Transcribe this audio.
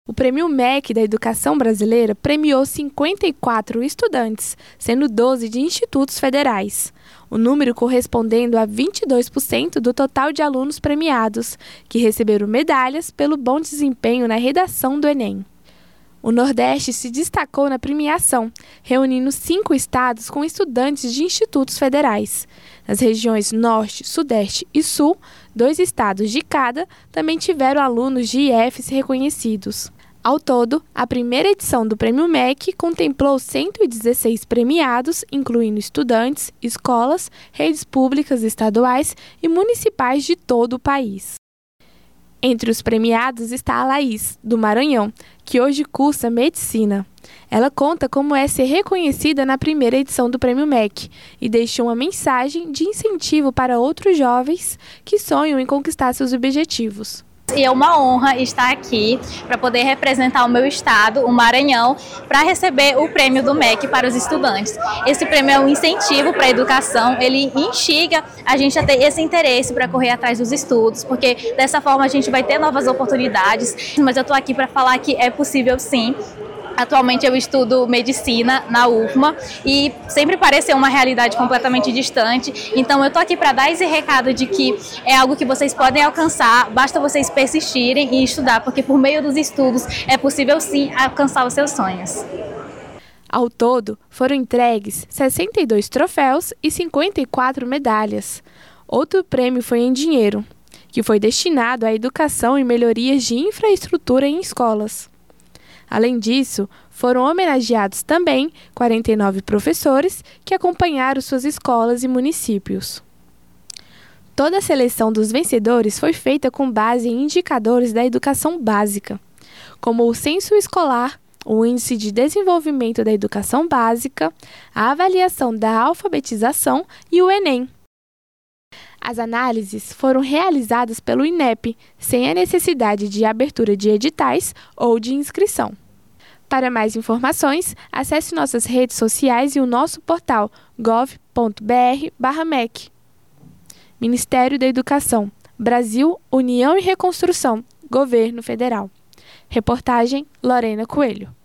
O Prêmio MEC da Educação Brasileira premiou 54 estudantes, sendo 12 de institutos federais. O número correspondendo a 22% do total de alunos premiados, que receberam medalhas pelo bom desempenho na redação do Enem. O Nordeste se destacou na premiação, reunindo 5 estados com estudantes de institutos federais. Nas regiões Norte, Sudeste e Sul, 2 estados de cada também tiveram alunos de IFs reconhecidos. Ao todo, a primeira edição do Prêmio MEC contemplou 116 premiados, incluindo estudantes, escolas, redes públicas estaduais e municipais de todo o país. Entre os premiados está a Laís, do Maranhão, que hoje cursa medicina. Ela conta como é ser reconhecida na primeira edição do Prêmio MEC e deixou uma mensagem de incentivo para outros jovens que sonham em conquistar seus objetivos. E é uma honra estar aqui para poder representar o meu estado, o Maranhão, para receber o prêmio do MEC para os estudantes. Esse prêmio é um incentivo para a educação, ele instiga a gente a ter esse interesse para correr atrás dos estudos, porque dessa forma a gente vai ter novas oportunidades. Mas eu estou aqui para falar que é possível sim. Atualmente eu estudo medicina na UFMA e sempre pareceu uma realidade completamente distante. Então eu estou aqui para dar esse recado de que é algo que vocês podem alcançar, basta vocês persistirem e estudar, porque por meio dos estudos é possível sim alcançar os seus sonhos. Ao todo, foram entregues 62 troféus e 54 medalhas. Outro prêmio foi em dinheiro, que foi destinado à educação e melhorias de infraestrutura em escolas. Além disso, foram homenageados também 49 professores que acompanharam suas escolas e municípios. Toda a seleção dos vencedores foi feita com base em indicadores da educação básica, como o censo escolar, o índice de desenvolvimento da educação básica, a avaliação da alfabetização e o Enem. As análises foram realizadas pelo INEP, sem a necessidade de abertura de editais ou de inscrição. Para mais informações, acesse nossas redes sociais e o nosso portal gov.br/MEC. Ministério da Educação, Brasil, União e Reconstrução, Governo Federal. Reportagem Lorena Coelho.